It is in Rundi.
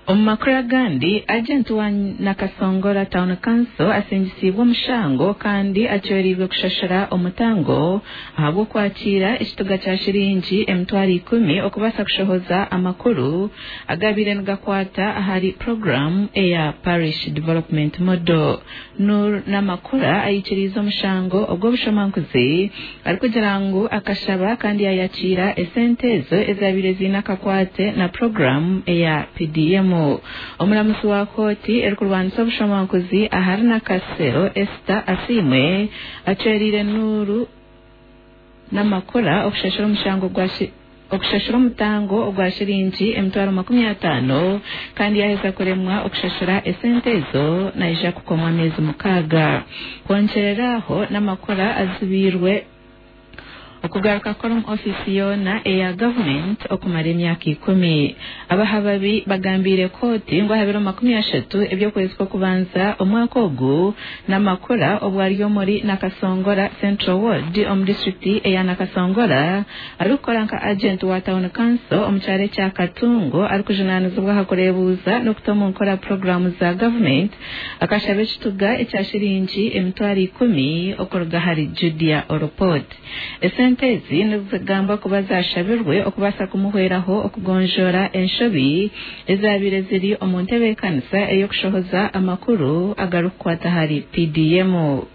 Omumakuru agandi agent wa Nakasongola Town Council asingisibwa omushango kandi acyorirwe kushashara omutango ahabwo kwakira ekituga kya shiringi emitwaro 10 okubasa kushohoza amakuru agabire nigakwata ahari program eya Parish Development Model Nur Namakura ayikiriza omushango obwo bushamankuzi arikugira ngo akashaba kandi yayakira esentezo ezabire zinakakwate na program eya PDM. Omulamuzi wa koti erikulwanisa obushamankuzi ahari na Kasero Esther Asimwe acwerire Nuru Namakura okushashira omushango okushashira omutango ogwa shiringi emitwaro 50 kandi yaheza kuremwa okushashira esentezo naija kukomwa amezi 6 konchereraho Namakura azibirwe okugaruka korum ofisi yona eya government okumara emyaka 10 abahababi bagambire koti ngo habiro 30 ebyo kwezi ko kubanza omwaka ogu Namakura obwariyo muri Nakasongola Central Ward district eya Nakasongola arukora nka agent wa Town Council omuchare kya Katungo arikujunanizibwa hakurebuza nokutoma nkora program za government akashabe ekituga ekya shiringi emitwaro 10 okuruga hari Judia Oroport Sentezi nizigamba kuba zashabirwe okubasa kumuhweraho okugonjora enshobi ezabire ziri omuntebe kanisa eyo kushohoza amakuru agarukwata hari PDM.